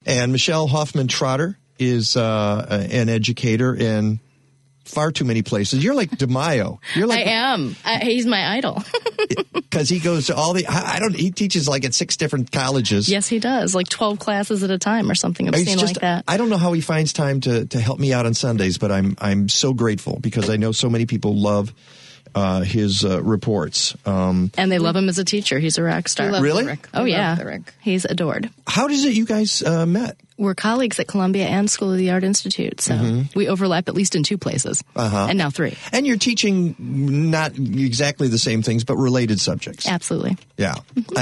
And Michelle Hoffman Trotter is an educator in far too many places. You're like DeMaio. You're like, I am. He's my idol. Because he goes to all the, he teaches like at 6 different colleges. Yes, he does. Like 12 classes at a time or something obscene like that. I don't know how he finds time to help me out on Sundays, but I'm so grateful because I know so many people love his reports. And they love him as a teacher. He's a rock star. Really? Rick. Oh, yeah. He's adored. How does it you guys met? We're colleagues at Columbia and School of the Art Institute, so we overlap at least in 2 places, and now 3. And you're teaching not exactly the same things, but related subjects. Absolutely. Yeah.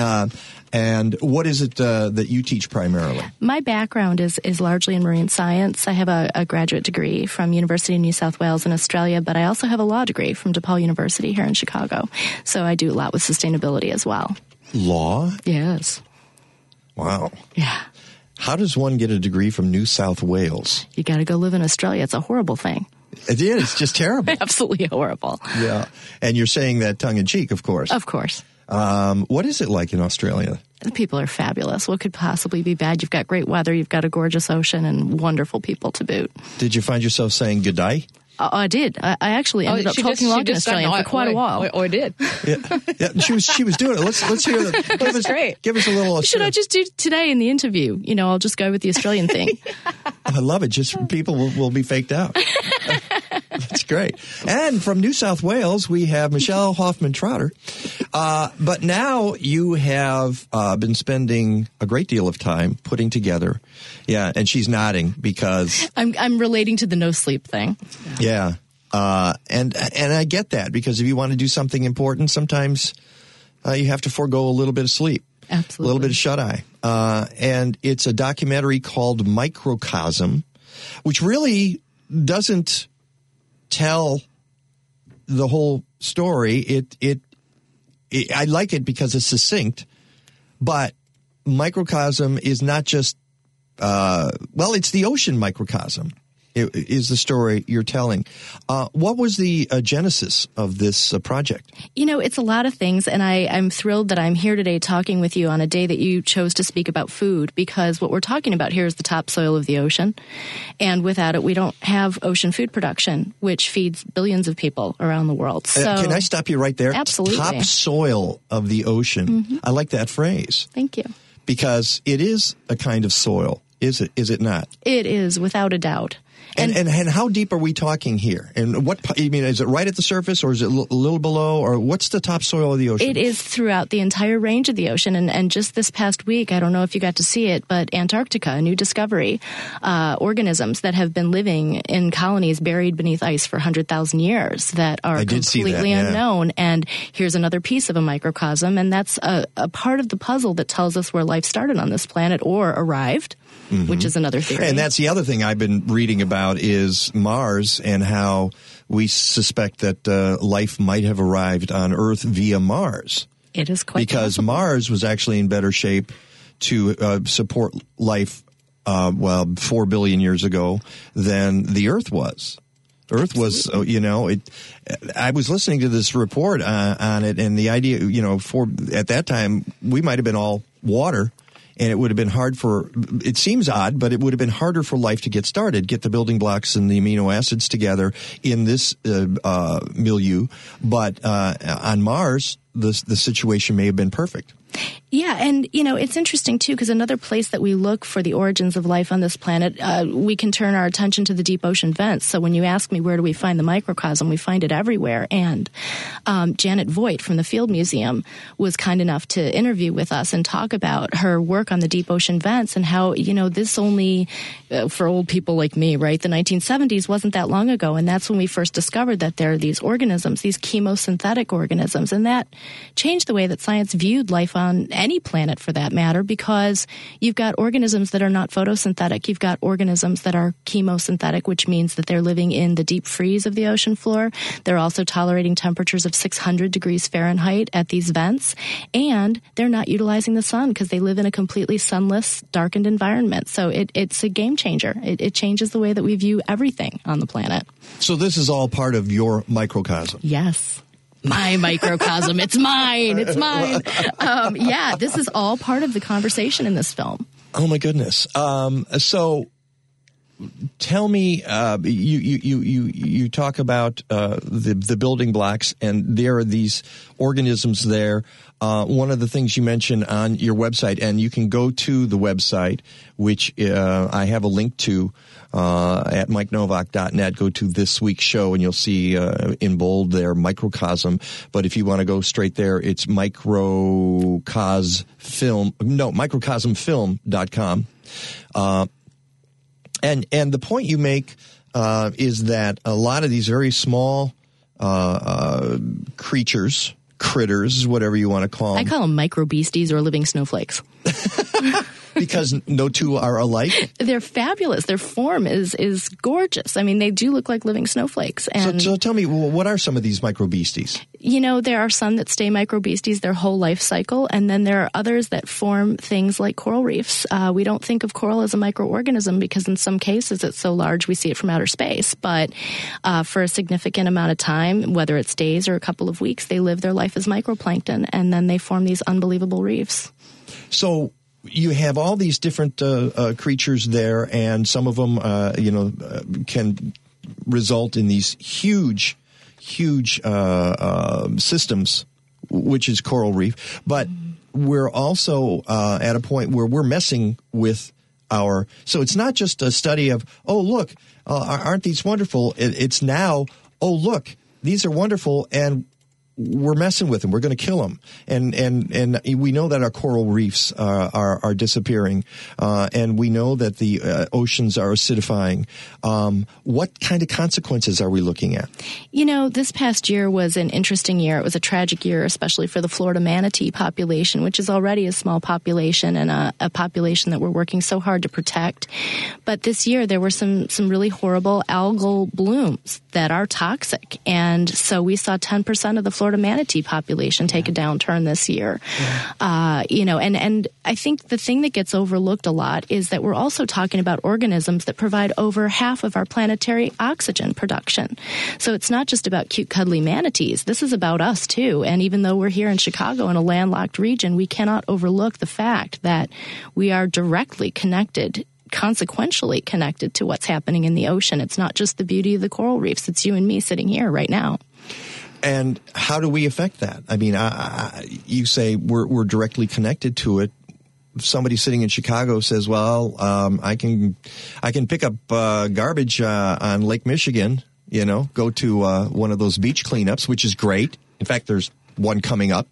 And what is it that you teach primarily? My background is largely in marine science. I have a graduate degree from University of New South Wales in Australia, but I also have a law degree from DePaul University here in Chicago. So I do a lot with sustainability as well. Law? Yes. Wow. Yeah. How does one get a degree from New South Wales? You got to go live in Australia. It's a horrible thing. It is. It's just terrible. Absolutely horrible. Yeah. And you're saying that tongue in cheek, of course. Of course. What is it like in Australia? The people are fabulous. What could possibly be bad? You've got great weather. You've got a gorgeous ocean and wonderful people to boot. Did you find yourself saying good day? I did. I actually ended up talking long in Australian for quite a while. I did. Yeah. She was doing it. Let's hear that. That's great. Give us a little. Should I just do today in the interview? I'll just go with the Australian thing. I love it. Just people will be faked out. That's great. And from New South Wales, we have Michelle Hoffman Trotter. But now you have been spending a great deal of time putting together. Yeah, and she's nodding because I'm relating to the no sleep thing. Yeah. And I get that because if you want to do something important, sometimes you have to forego a little bit of sleep. Absolutely. A little bit of shut-eye. And it's a documentary called Microcosm, which really doesn't tell the whole story. I like it because it's succinct, but microcosm is not just, it's the ocean microcosm. It is the story you're telling. What was the genesis of this project? It's a lot of things, and I'm thrilled that I'm here today talking with you on a day that you chose to speak about food, because what we're talking about here is the topsoil of the ocean, and without it, we don't have ocean food production, which feeds billions of people around the world. So, can I stop you right there? Absolutely. Topsoil of the ocean. Mm-hmm. I like that phrase. Thank you. Because it is a kind of soil, is it? Is it not? It is, without a doubt. And how deep are we talking here? And is it right at the surface, or is it a little below, or what's the topsoil of the ocean? It is throughout the entire range of the ocean. And just this past week, I don't know if you got to see it, but Antarctica, a new discovery, organisms that have been living in colonies buried beneath ice for 100,000 years that are completely unknown. And here's another piece of a microcosm, and that's a part of the puzzle that tells us where life started on this planet or arrived. Mm-hmm. Which is another theory. And that's the other thing I've been reading about is Mars and how we suspect that life might have arrived on Earth via Mars. It is quite because possible. Mars was actually in better shape to support life, 4 billion years ago than the Earth was. Earth was, I was listening to this report on it, and the idea, at that time, we might have been all water. And it would have been it seems odd, but it would have been harder for life to get started, get the building blocks and the amino acids together in this milieu. But on Mars, the situation may have been perfect. Yeah, and, it's interesting, too, because another place that we look for the origins of life on this planet, we can turn our attention to the deep ocean vents. So when you ask me where do we find the microcosm, we find it everywhere. And Janet Voigt from the Field Museum was kind enough to interview with us and talk about her work on the deep ocean vents and how, this only, for old people like me, right, the 1970s wasn't that long ago. And that's when we first discovered that there are these organisms, these chemosynthetic organisms. And that changed the way that science viewed life on any planet for that matter, because you've got organisms that are not photosynthetic. You've got organisms that are chemosynthetic, which means that they're living in the deep freeze of the ocean floor. They're also tolerating temperatures of 600 degrees Fahrenheit at these vents, and they're not utilizing the sun because they live in a completely sunless, darkened environment. So it's a game changer. It changes the way that we view everything on the planet. So this is all part of your microcosm? Yes. My microcosm. It's mine. It's mine. This is all part of the conversation in this film. Oh my goodness. So tell me, you talk about the building blocks, and there are these organisms there. One of the things you mentioned on your website, and you can go to the website, which I have a link to at MikeNovak.net. Go to this week's show, and you'll see in bold there microcosm. But if you want to go straight there, it's microcosmfilm.com. And the point you make is that a lot of these very small critters, whatever you want to call them. I call them micro beasties or living snowflakes. Because no two are alike? They're fabulous. Their form is gorgeous. I mean, they do look like living snowflakes. And so tell me, what are some of these micro beasties? You know, there are some that stay micro beasties their whole life cycle, and then there are others that form things like coral reefs. We don't think of coral as a microorganism because in some cases it's so large we see it from outer space. But for a significant amount of time, whether it's days or a couple of weeks, they live their life as microplankton, and then they form these unbelievable reefs. So you have all these different creatures there, and some of them, can result in these huge systems, which is coral reef. But we're also at a point where we're messing with so it's not just a study of, oh, look, aren't these wonderful? It's now, oh, look, these are wonderful, and we're messing with them. We're going to kill them, and we know that our coral reefs are disappearing, and we know that the oceans are acidifying. What kind of consequences are we looking at? You know, this past year was an interesting year. It was a tragic year, especially for the Florida manatee population, which is already a small population and a population that we're working so hard to protect. But this year there were some really horrible algal blooms that are toxic, and so we saw 10% of the Florida manatee population take a downturn this year. And I think the thing that gets overlooked a lot is that we're also talking about organisms that provide over half of our planetary oxygen production. So it's not just about cute, cuddly manatees. This is about us, too. And even though we're here in Chicago in a landlocked region, we cannot overlook the fact that we are directly connected, consequentially connected to what's happening in the ocean. It's not just the beauty of the coral reefs. It's you and me sitting here right now. And how do we affect that? I mean, you say we're directly connected to it. If somebody sitting in Chicago says, well, I can pick up garbage on Lake Michigan, go to one of those beach cleanups, which is great. In fact, there's one coming up.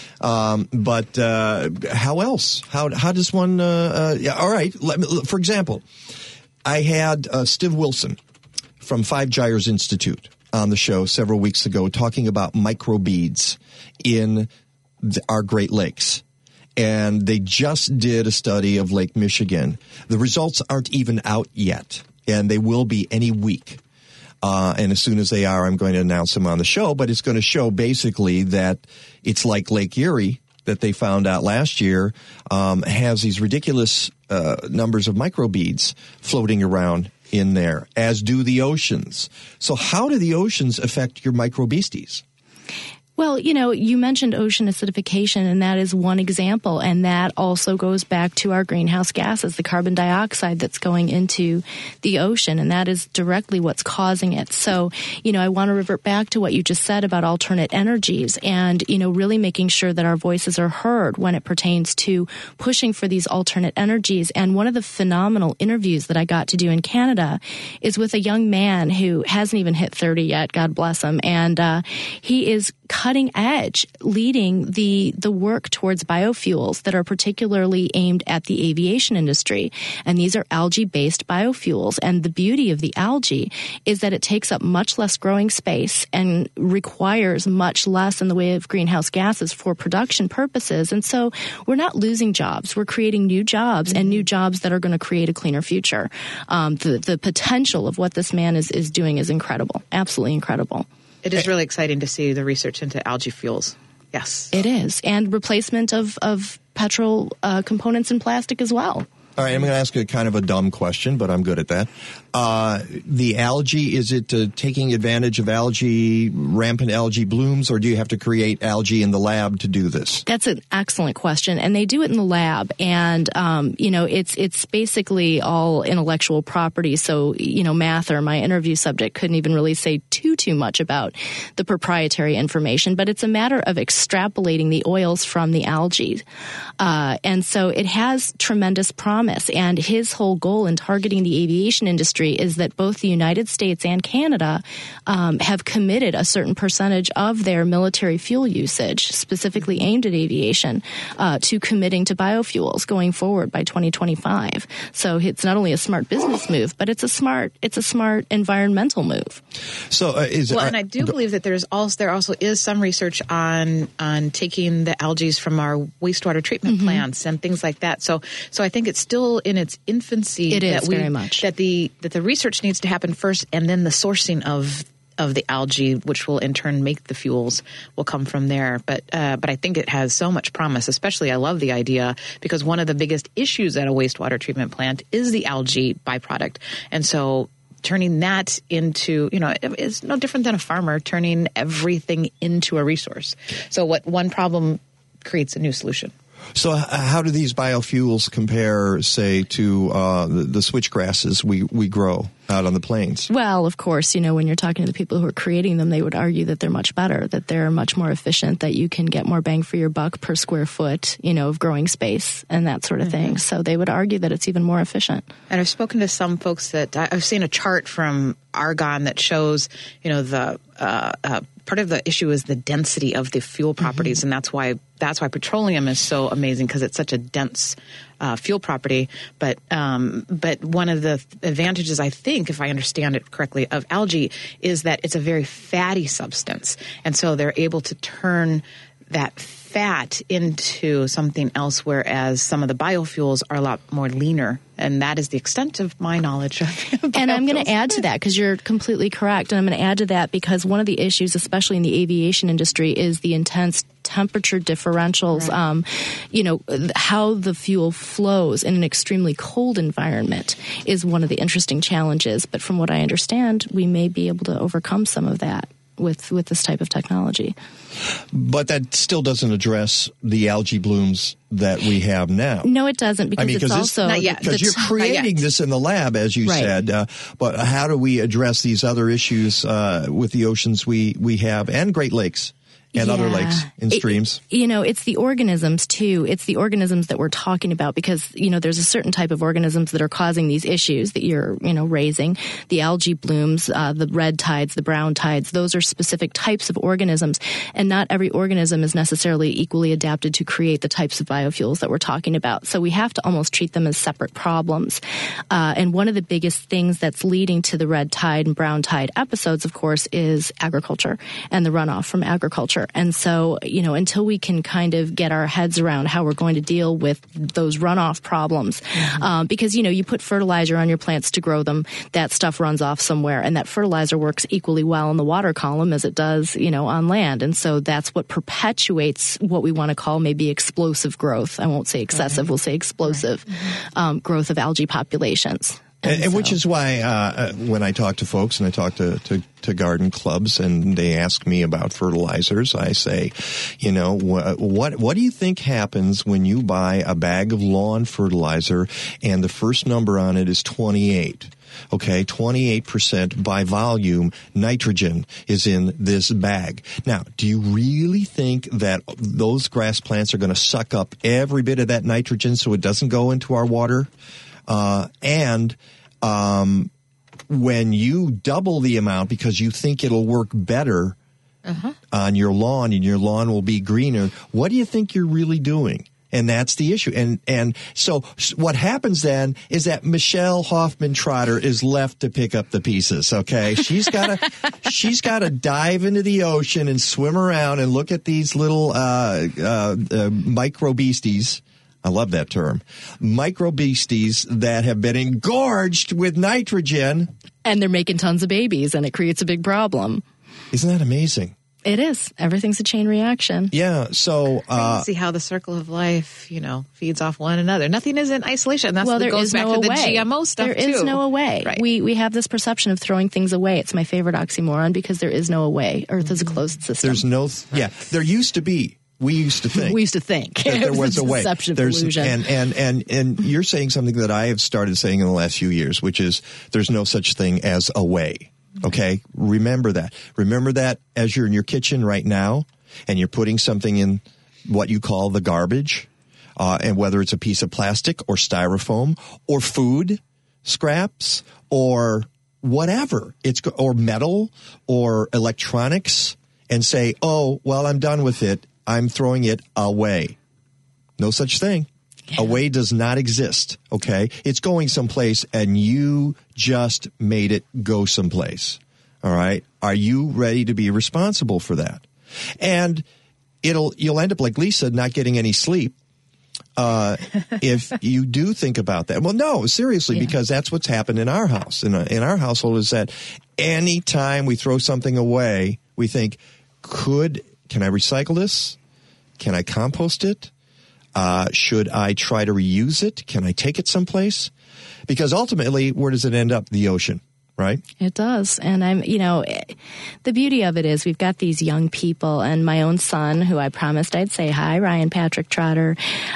But how else? How does one all right, for example, I had Steve Wilson from Five Gyres Institute on the show several weeks ago talking about microbeads in our Great Lakes. And they just did a study of Lake Michigan. The results aren't even out yet, and they will be any week. And as soon as they are, I'm going to announce them on the show. But it's going to show basically that it's like Lake Erie that they found out last year has these ridiculous numbers of microbeads floating around in there, as do the oceans. So how do the oceans affect your microbeasties? Well, you mentioned ocean acidification, and that is one example. And that also goes back to our greenhouse gases, the carbon dioxide that's going into the ocean. And that is directly what's causing it. So, I want to revert back to what you just said about alternate energies and, really making sure that our voices are heard when it pertains to pushing for these alternate energies. And one of the phenomenal interviews that I got to do in Canada is with a young man who hasn't even hit 30 yet, God bless him. And he is cutting edge, leading the work towards biofuels that are particularly aimed at the aviation industry. And these are algae-based biofuels. And the beauty of the algae is that it takes up much less growing space and requires much less in the way of greenhouse gases for production purposes. And so we're not losing jobs. We're creating new jobs and new jobs that are going to create a cleaner future. The potential of what this man is doing is incredible, absolutely incredible. It is really exciting to see the research into algae fuels. Yes. It is. And replacement of petrol components in plastic as well. All right, I'm going to ask a kind of a dumb question, but I'm good at that. The algae, is it taking advantage of algae, rampant algae blooms, or do you have to create algae in the lab to do this? That's an excellent question, and they do it in the lab. And it's basically all intellectual property. So Mather, my interview subject, couldn't even really say too much about the proprietary information. But it's a matter of extrapolating the oils from the algae, and so it has tremendous promise. And his whole goal in targeting the aviation industry is that both the United States and Canada have committed a certain percentage of their military fuel usage, specifically aimed at aviation, to committing to biofuels going forward by 2025. So it's not only a smart business move, but it's a smart environmental move. So and I do believe that there also is some research on taking the algae from our wastewater treatment plants and things like that. So I think it's still in its infancy. It is very much that the research needs to happen first, and then the sourcing of the algae, which will in turn make the fuels, will come from there. But I think it has so much promise. Especially, I love the idea because one of the biggest issues at a wastewater treatment plant is the algae byproduct, and so turning that into, it's no different than a farmer turning everything into a resource. So what one problem creates a new solution. So how do these biofuels compare, say, to the switchgrasses we grow out on the plains? Well, of course, when you're talking to the people who are creating them, they would argue that they're much better, that they're much more efficient, that you can get more bang for your buck per square foot, of growing space and that sort of thing. So they would argue that it's even more efficient. And I've spoken to some folks that I've seen a chart from Argonne that shows, the part of the issue is the density of the fuel properties, and that's why petroleum is so amazing, because it's such a dense fuel property. But one of the advantages, I think, if I understand it correctly, of algae is that it's a very fatty substance, and so they're able to turn that fat into something else, whereas some of the biofuels are a lot more leaner. And that is the extent of my knowledge of biofuels. And I'm going to add to that, because you're completely correct. And I'm going to add to that because one of the issues, especially in the aviation industry, is the intense temperature differentials. Right. How the fuel flows in an extremely cold environment is one of the interesting challenges. But from what I understand, we may be able to overcome some of that with this type of technology. But that still doesn't address the algae blooms that we have now. No, it doesn't, because it's also... Not yet. Because you're creating this in the lab, as you said. But how do we address these other issues with the oceans we have and Great Lakes? And other lakes and streams. It's the organisms, too. It's the organisms that we're talking about because, there's a certain type of organisms that are causing these issues that you're, raising. The algae blooms, the red tides, the brown tides, those are specific types of organisms. And not every organism is necessarily equally adapted to create the types of biofuels that we're talking about. So we have to almost treat them as separate problems. And one of the biggest things that's leading to the red tide and brown tide episodes, of course, is agriculture and the runoff from agriculture. And so, until we can kind of get our heads around how we're going to deal with those runoff problems, because, you put fertilizer on your plants to grow them, that stuff runs off somewhere, and that fertilizer works equally well in the water column as it does, on land. And so that's what perpetuates what we want to call maybe explosive growth. I won't say excessive, we'll say explosive growth of algae populations. And which is why when I talk to folks and I talk to garden clubs and they ask me about fertilizers, I say, what do you think happens when you buy a bag of lawn fertilizer and the first number on it is 28? Okay, 28% by volume nitrogen is in this bag. Now, do you really think that those grass plants are going to suck up every bit of that nitrogen so it doesn't go into our water? When you double the amount because you think it'll work better on your lawn and your lawn will be greener, what do you think you're really doing? And that's the issue. And so what happens then is that Michelle Hoffman Trotter is left to pick up the pieces. Okay. She's got to dive into the ocean and swim around and look at these little, micro beasties. I love that term. Microbeasties that have been engorged with nitrogen. And they're making tons of babies, and it creates a big problem. Isn't that amazing? It is. Everything's a chain reaction. Yeah. So see how the circle of life, feeds off one another. Nothing is in isolation. And that's well, there goes is back no to the away. GMO stuff There too. is no away. Right. We have this perception of throwing things away. It's my favorite oxymoron because there is no away. Earth is a closed system. there's no. There used to be. We used to think. We used to think that there was a a way. deception, There's illusion. and you're saying something that I have started saying in the last few years, which is there's no such thing as a way. Okay, remember that. Remember that as you're in your kitchen right now, and you're putting something in what you call the garbage, and whether it's a piece of plastic or styrofoam or food scraps or whatever, or metal or electronics, and say, "Oh, well, I'm done with it. I'm throwing it away." No such thing. Yeah. Away does not exist, okay? It's going someplace, and you just made it go someplace, all right? Are you ready to be responsible for that? And you'll end up like Lisa, not getting any sleep if you do think about that. Well, no, seriously, because that's what's happened in our house. In our household is that anytime we throw something away, we think, can I recycle this? Can I compost it? Should I try to reuse it? Can I take it someplace? Because ultimately, where does it end up? The ocean, right? It does. And the beauty of it is we've got these young people, and my own son, who I promised I'd say hi, Ryan Patrick Trotter.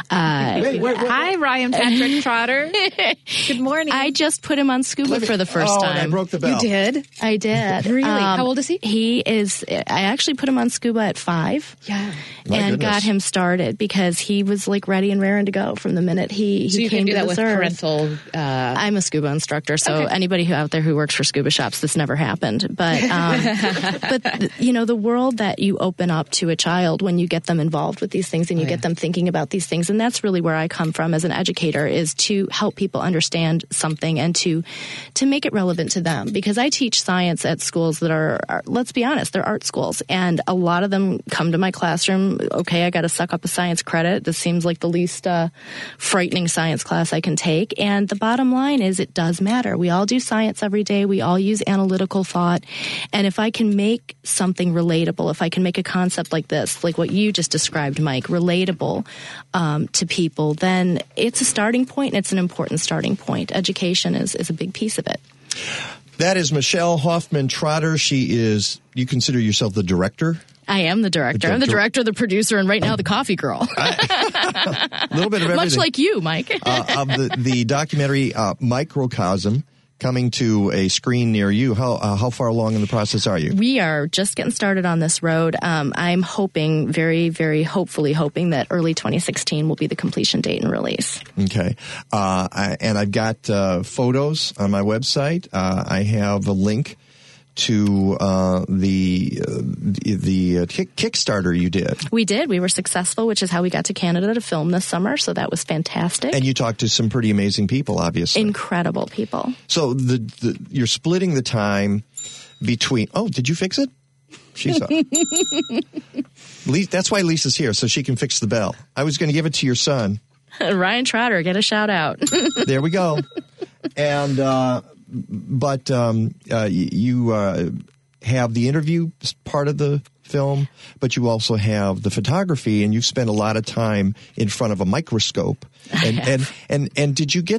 Hi, Ryan Patrick Trotter. Good morning. I just put him on scuba for the first time. And I broke the bell. You did? I did. Really? How old is he? I actually put him on scuba at 5. Yeah. And got him started because he was like ready and raring to go from the minute he so you came can do to that this with earth. parental. I'm a scuba instructor, so anybody out there who works for scuba shops, this never happened. But the world that you open up to a child when you get them involved with these things and you get them thinking about these things, and that's really where I come from as an educator, is to help people understand something and to make it relevant to them. Because I teach science at schools that are, let's be honest, they're art schools, and a lot of them come to my classroom. Okay, I got to suck up a science credit. This seems like the least frightening science class I can take. And the bottom line is it does matter. We all do science every day. We all use analytical thought. And if I can make something relatable, if I can make a concept like this, like what you just described, Mike, relatable to people, then it's a starting point, and it's an important starting point. Education is a big piece of it. That is Michelle Hoffman Trotter. You consider yourself the director? I am the director. I'm the director, the producer, and right now the coffee girl. A little bit of everything. Much like you, Mike. Of the documentary Microcosm, coming to a screen near you. How far along in the process are you? We are just getting started on this road. I'm hoping, very, very hopefully hoping that early 2016 will be the completion date and release. Okay. And I've got photos on my website. I have a link to the Kickstarter you did. We did. We were successful, which is how we got to Canada to film this summer. So that was fantastic. And you talked to some pretty amazing people, obviously. Incredible people. So you're splitting the time between. Oh, did you fix it? She's up. That's why Lisa's here, so she can fix the bell. I was going to give it to your son. Ryan Trotter, get a shout out. There we go. And but you have the interview part of the film, but you also have the photography, and you've spent a lot of time in front of a microscope. And did you get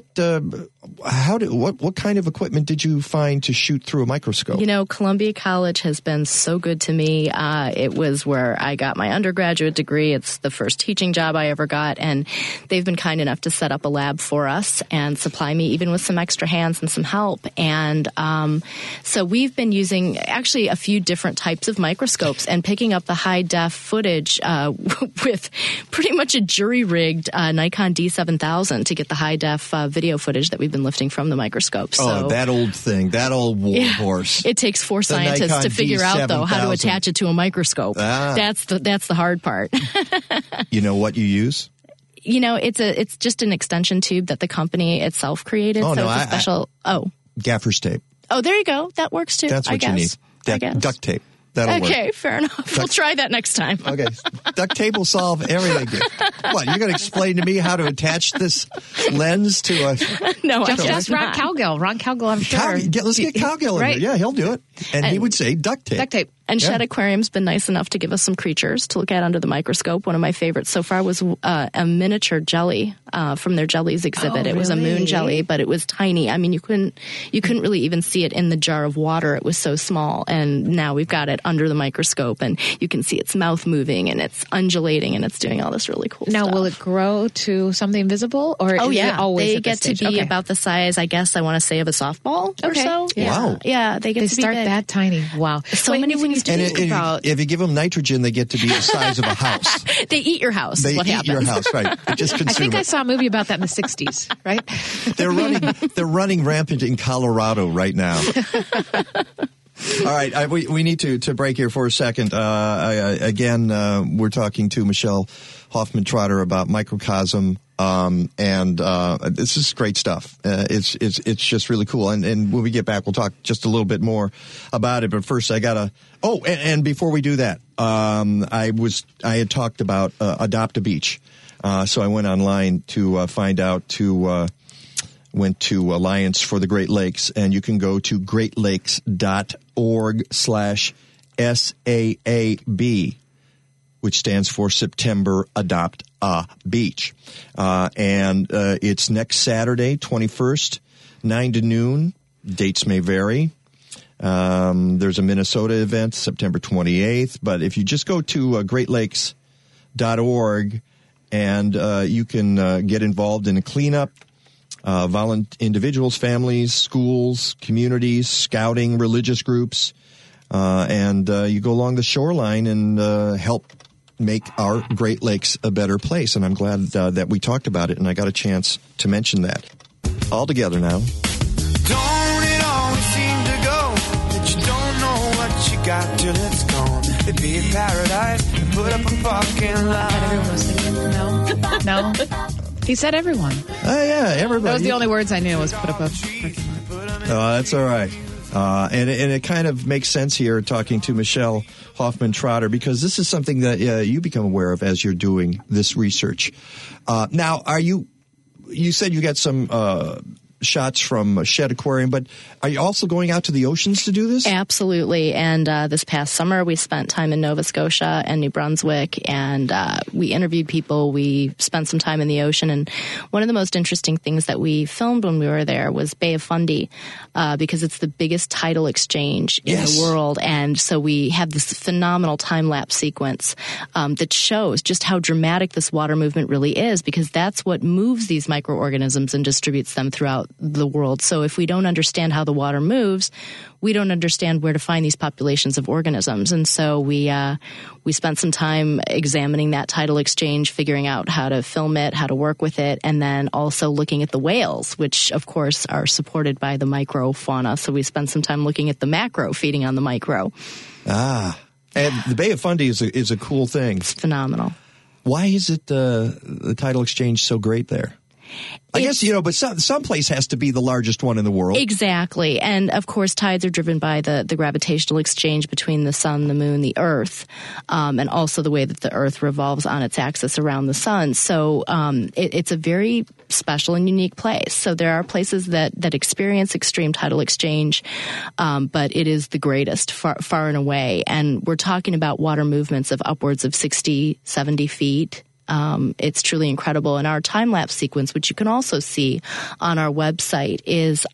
what kind of equipment did you find to shoot through a microscope? Columbia College has been so good to me. It was where I got my undergraduate degree. It's the first teaching job I ever got, and they've been kind enough to set up a lab for us and supply me even with some extra hands and some help. And so we've been using actually a few different types of microscopes and picking up the high-def footage with pretty much a jury-rigged Nikon D7000 to get the high-def video footage that we've been lifting from the microscope. So, that old thing, that old war horse. It takes 4 scientists Nikon to figure out, though, how to D7000. attach it to a microscope. That's the hard part. You know what you use? It's just an extension tube that the company itself created. Oh, so no, it's a special. Gaffer's tape. Oh, there you go. That works too. That's what you need. Duct tape. That'll work. Okay, fair enough. We'll try that next time. Okay. Duct tape will solve everything. What, you're going to explain to me how to attach this lens to a... No, just Ron Cowgill. Ron Cowgill, I'm sure. Let's get Cowgill in right. there. Yeah, he'll do it. And he would say duct tape. Duct tape. And Shedd Aquarium's been nice enough to give us some creatures to look at under the microscope. One of my favorites so far was a miniature jelly from their jellies exhibit. Oh, it was a really? moon jelly, but it was tiny. I mean, you couldn't really even see it in the jar of water. It was so small. And now we've got it under the microscope, and you can see its mouth moving, and it's undulating, and it's doing all this really cool stuff. Now, will it grow to something visible, or Oh is yeah, it always they at get this to be stage? Okay. about the size, I guess, I want to say of a softball or Okay. so. Yeah. Wow. Yeah, they get They to be start big. that tiny. Wow. So Wait, many when you ways to And think about if you give them nitrogen, they get to be the size of a house. They eat your house. They is what eat happens. your house, right? They just I consume think I it. saw a movie about that in the 60s, right? They're running rampant in Colorado right now. All right, we need to break here for a second. Again, we're talking to Michelle Hoffman-Trotter about microcosm, and this is great stuff. It's just really cool. And when we get back, we'll talk just a little bit more about it. But first, I gotta. Oh, and before we do that, I had talked about Adopt a Beach, so I went online to find out went to Alliance for the Great Lakes, and you can go to greatlakes.org/SAAB, which stands for September Adopt a Beach. And it's next Saturday, 21st, 9 to noon. Dates may vary. There's a Minnesota event, September 28th. But if you just go to greatlakes.org, and you can get involved in a cleanup, individuals, families, schools, communities, scouting, religious groups, and you go along the shoreline and help make our Great Lakes a better place. And I'm glad that we talked about it, and I got a chance to mention that. All together now. Don't it always seem to go that you don't know what you got till it's gone? It'd be a paradise and put up a fucking lie. Everyone was singing. No. He said everyone. Oh, yeah, everybody. That was the only words I knew was put up a parking lot. That's all right. And it kind of makes sense here talking to Michelle Hoffman-Trotter, because this is something that you become aware of as you're doing this research. Now, you said you got some shots from Shedd Aquarium, but are you also going out to the oceans to do this? Absolutely. And this past summer, we spent time in Nova Scotia and New Brunswick, and we interviewed people. We spent some time in the ocean. And one of the most interesting things that we filmed when we were there was Bay of Fundy, because it's the biggest tidal exchange in the world. And so we have this phenomenal time-lapse sequence that shows just how dramatic this water movement really is, because that's what moves these microorganisms and distributes them throughout the world. So if we don't understand how the water moves, we don't understand where to find these populations of organisms. And so we spent some time examining that tidal exchange, figuring out how to film it, how to work with it, and then also looking at the whales, which of course are supported by the microfauna. So we spent some time looking at the macro feeding on the micro. And the Bay of Fundy is a cool thing. It's phenomenal. Why is it the tidal exchange so great there? I guess, but some place has to be the largest one in the world. Exactly. And, of course, tides are driven by the gravitational exchange between the sun, the moon, the earth, and also the way that the earth revolves on its axis around the sun. So it's a very special and unique place. So there are places that experience extreme tidal exchange, but it is the greatest far and away. And we're talking about water movements of upwards of 60, 70 feet. It's truly incredible. And our time-lapse sequence, which you can also see on our website, is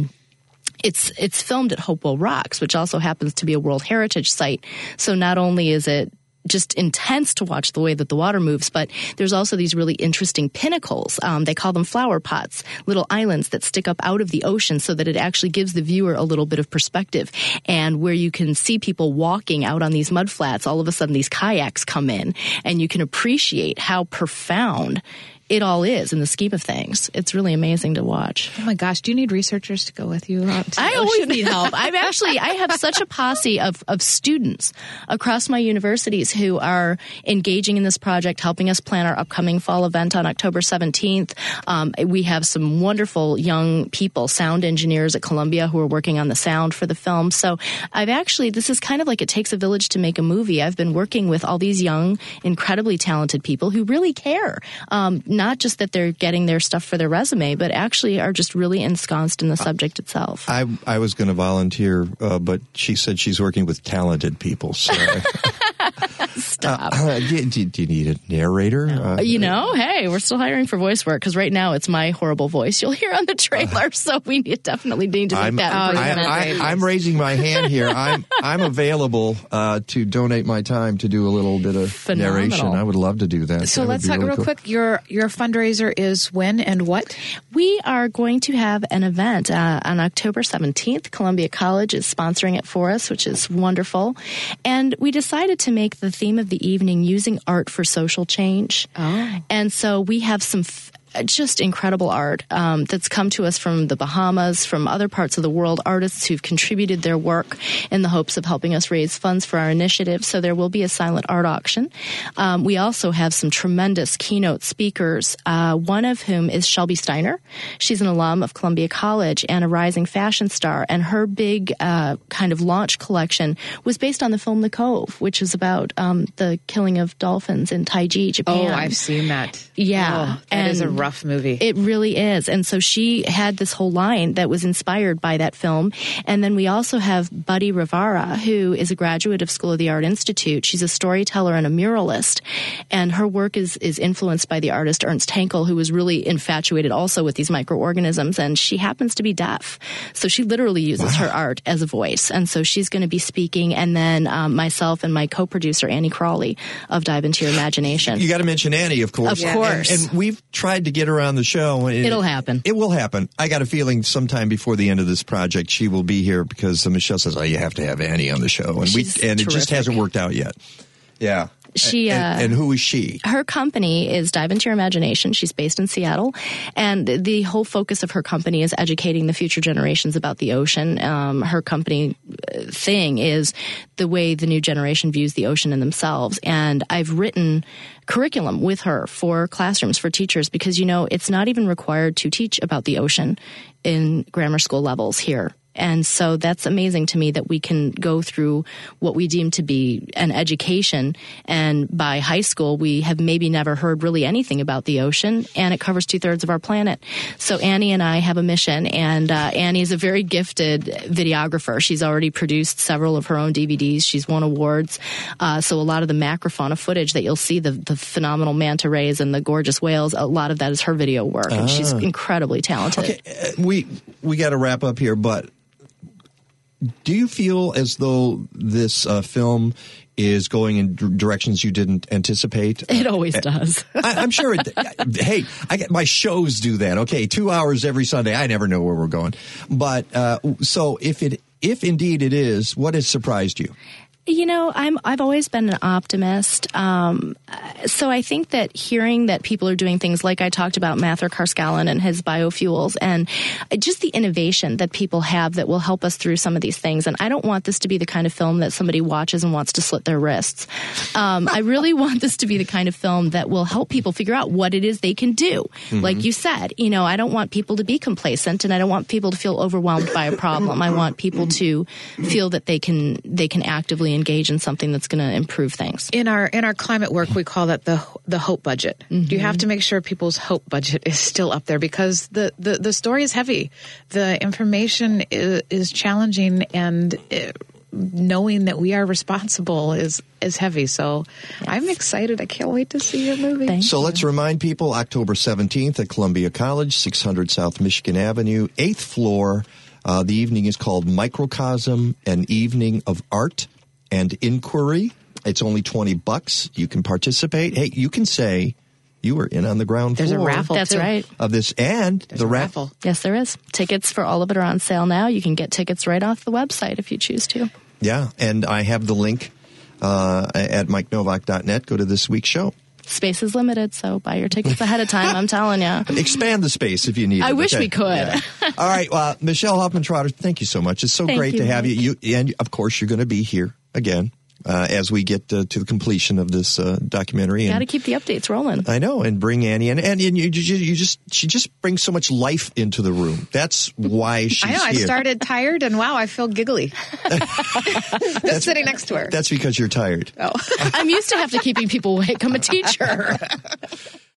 it's filmed at Hopewell Rocks, which also happens to be a World Heritage Site. So not only is it just intense to watch the way that the water moves, but there's also these really interesting pinnacles. They call them flower pots, little islands that stick up out of the ocean so that it actually gives the viewer a little bit of perspective. And where you can see people walking out on these mud flats, all of a sudden these kayaks come in, and you can appreciate how profound it all is in the scheme of things. It's really amazing to watch. Oh my gosh, do you need researchers to go with you out to the I ocean? always need help. I have such a posse of students across my universities who are engaging in this project, helping us plan our upcoming fall event on October 17th. We have some wonderful young people, sound engineers at Columbia, who are working on the sound for the film. So this is kind of like It Takes a Village to Make a Movie. I've been working with all these young, incredibly talented people who really care. not just that they're getting their stuff for their resume, but actually are just really ensconced in the subject itself. I was going to volunteer, but she said she's working with talented people. So Stop. Do you need a narrator? No. Hey, we're still hiring for voice work because right now it's my horrible voice you'll hear on the trailer. So we definitely need to make that improvement. I'm raising my hand here. I'm available to donate my time to do a little bit of narration. I would love to do that. So let's talk real quick. Your fundraiser is when and what? We are going to have an event on October 17th. Columbia College is sponsoring it for us, which is wonderful. And we decided to make the theme of the evening using art for social change. Oh. And so we have some just incredible art that's come to us from the Bahamas, from other parts of the world, artists who've contributed their work in the hopes of helping us raise funds for our initiative. So there will be a silent art auction. We also have some tremendous keynote speakers, one of whom is Shelby Steiner. She's an alum of Columbia College and a rising fashion star, and her big kind of launch collection was based on the film The Cove, which is about the killing of dolphins in Taiji, Japan. Oh, I've seen that. Yeah. That is a rough movie. It really is. And so she had this whole line that was inspired by that film. And then we also have Buddy Rivara, who is a graduate of School of the Art Institute. She's a storyteller and a muralist. And her work is influenced by the artist Ernst Haenkel, who was really infatuated also with these microorganisms. And she happens to be deaf. So she literally uses her art as a voice. And so she's going to be speaking. And then myself and my co-producer, Annie Crawley of Dive Into Your Imagination. You got to mention Annie, of course. Of course. And we've tried to get her on the show. It'll happen. It will happen. I got a feeling sometime before the end of this project, she will be here because Michelle says, you have to have Annie on the show. And it just hasn't worked out yet. Yeah. And who is she? Her company is Dive Into Your Imagination. She's based in Seattle. And the whole focus of her company is educating the future generations about the ocean. Her company thing is the way the new generation views the ocean and themselves. And I've written curriculum with her for classrooms, for teachers, because, it's not even required to teach about the ocean in grammar school levels here. And so that's amazing to me that we can go through what we deem to be an education. And by high school, we have maybe never heard really anything about the ocean, and it covers 2/3 of our planet. So Annie and I have a mission, and Annie is a very gifted videographer. She's already produced several of her own DVDs. She's won awards. So a lot of the macrofauna footage that you'll see, the phenomenal manta rays and the gorgeous whales, a lot of that is her video work. And she's incredibly talented. Okay, we got to wrap up here, but do you feel as though this film is going in directions you didn't anticipate? It always does. I'm sure hey, my shows do that. Okay, 2 hours every Sunday. I never know where we're going. But so if indeed it is, what has surprised you? I've always been an optimist. So I think that hearing that people are doing things like I talked about Mather Carscallon and his biofuels, and just the innovation that people have that will help us through some of these things. And I don't want this to be the kind of film that somebody watches and wants to slit their wrists. I really want this to be the kind of film that will help people figure out what it is they can do. Mm-hmm. Like you said, I don't want people to be complacent, and I don't want people to feel overwhelmed by a problem. I want people to feel that they can actively engage in something that's going to improve things. In our climate work, we call that the hope budget. Mm-hmm. You have to make sure people's hope budget is still up there, because the story is heavy. The information is challenging, and knowing that we are responsible is heavy. So yes. I'm excited. I can't wait to see your movie. Thank you. Let's remind people, October 17th at Columbia College, 600 South Michigan Avenue, 8th floor. The evening is called Microcosm, an evening of art and inquiry. It's only $20. You can participate. Hey, you can say you were in on the ground floor. There's a raffle. That's right. Of this, and there's the raffle. Yes, there is. Tickets for all of it are on sale now. You can get tickets right off the website if you choose to. Yeah, and I have the link at MikeNovak.net. Go to this week's show. Space is limited, so buy your tickets ahead of time. I'm telling you. Expand the space if you need it. I wish we could. Yeah. All right, Michelle Hoffman-Trotter, thank you so much. It's so great to have you. And, of course, you're going to be here again as we get to the completion of this documentary. Got to keep the updates rolling. I know, and bring Annie in. And she just brings so much life into the room. That's why she's here. I started tired, and wow, I feel giggly. That's sitting next to her. That's because you're tired. Oh. I'm used to have to keeping people awake. I'm a teacher.